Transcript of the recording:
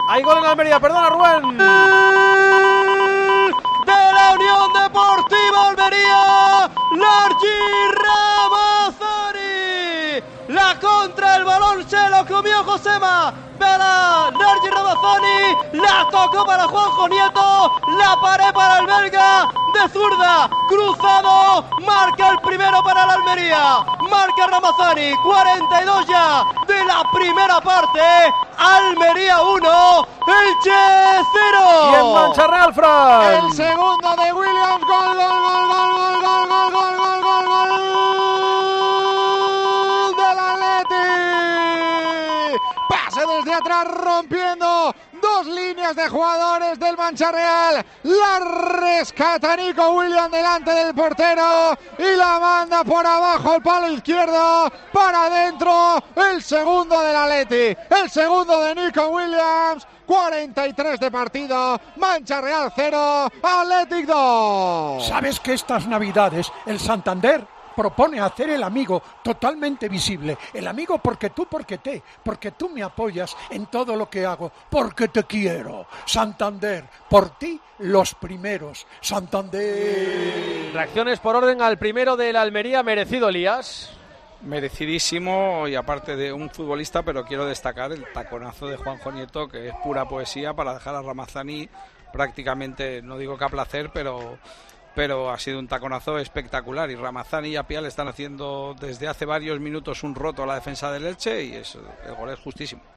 Hay gol en Almería, perdona Rubén. De la Unión Deportiva Almería, Largi Ramazzani. La contra, el balón se lo comió Josema. Para Largi Ramazzani, la tocó para Juanjo Nieto, la pared para el belga, de zurda, cruzado, marca el primero para la Almería, marca Ramazzani, 42 ya de la primera parte, Almería 1, Elche 0. Y en Mancha Real, Fran. El segundo de Williams, gol del Atleti. Pase desde atrás rompiendo dos líneas de jugadores del Mancha Real. La rescata Nico Williams delante del portero y la manda por abajo al palo izquierdo para adentro. El segundo del Atleti, el segundo de Nico Williams. 43 de partido, Mancha Real 0, Athletic 2. ¿Sabes que estas navidades el Santander propone hacer el amigo totalmente visible? El amigo porque tú me apoyas en todo lo que hago, porque te quiero. Santander, por ti los primeros. Santander. Reacciones por orden al primero de la Almería, merecido, Elías. Merecidísimo, y aparte de un futbolista, pero quiero destacar el taconazo de Juanjo Nieto, que es pura poesía para dejar a Ramazzani prácticamente, no digo que a placer, pero ha sido un taconazo espectacular, y Ramazzani y Appiah le están haciendo desde hace varios minutos un roto a la defensa del Elche, y el gol es justísimo.